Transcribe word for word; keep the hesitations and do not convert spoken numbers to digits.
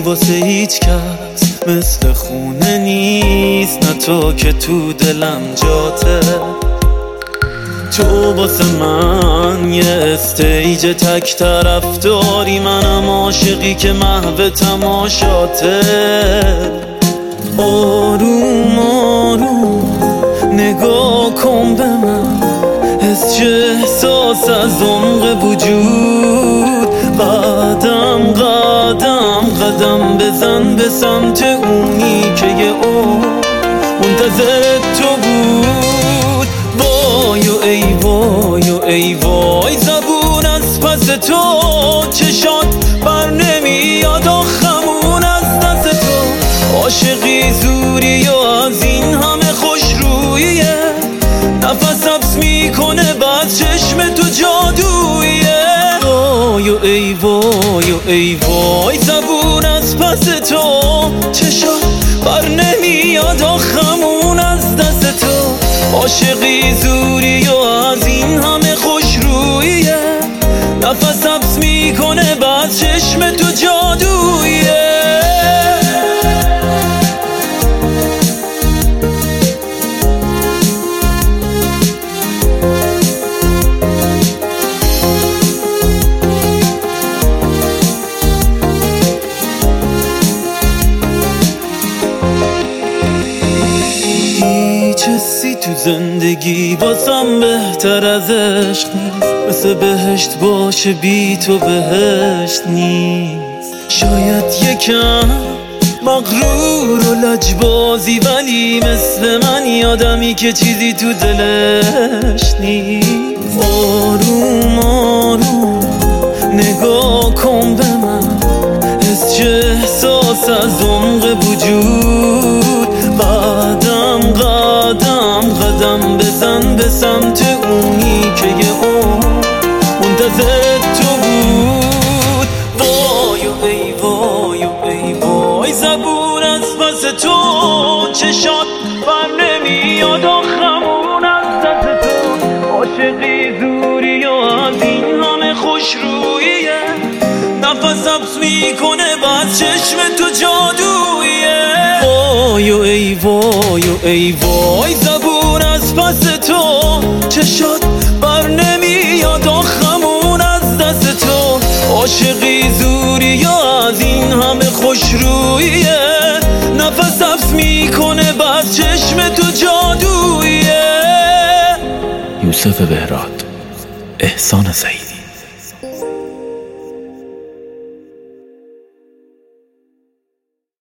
عشقی واسه هیچ کس مثل خونه نیست، نه تو که تو دلم جاته. تو واسه من یه استیج تک طرف داری، منم عاشقی که محو تماشاته. آروم آروم نگاه کن به من، حس چه احساس از عمق وجود. قدم قدم قدم بزن به سمت اونی که یه عمر منتظر تو بود. وای و ای وای و ای وای، زبون از پس تو چشات بر نمیاد، آخمون از دست تو. عاشقی زوری و از این همه خوش رویه، نفس حبس میکنه بعد چشم تو جادویه. وای و ای وای و ای وای، زبون از پس تو چشات بر نمیاد، آخمون از دست تو. عاشقی زوری و از این همه خوش رویه، نفس حبس میکنه بعد چشم تو جادویه. چیزی تو زندگی واسم بهتر از عشق نیست، مثل بهشت باشه بی تو بهشت نیست. شاید یکم مغرور و لجبازی، ولی مثل من یادمی که چیزی تو دلش نیست. آروم آروم نگاه کن به من، حس چه احساس از عمق وجود. قدم قدم قدم بزن به سمت اونی که یه عمر منتظر تو بود. وای و ای وای و ای وای، زبون از پس تو چشات بر نمیاد، آخمون از دست تو. عاشقی زوری و از این همه خوش رویه، نفس حبس میکنه بعد چشم تو جادویه. وای و ای وای و ای وای، زبون از پس تو چشات بر نمیاد، آخمون از دست تو. عاشقی زوری و از این همه خوش رویه، نفس حبس میکنه بعد چشم تو جادویه. یوسف بهراد، احسان سعید.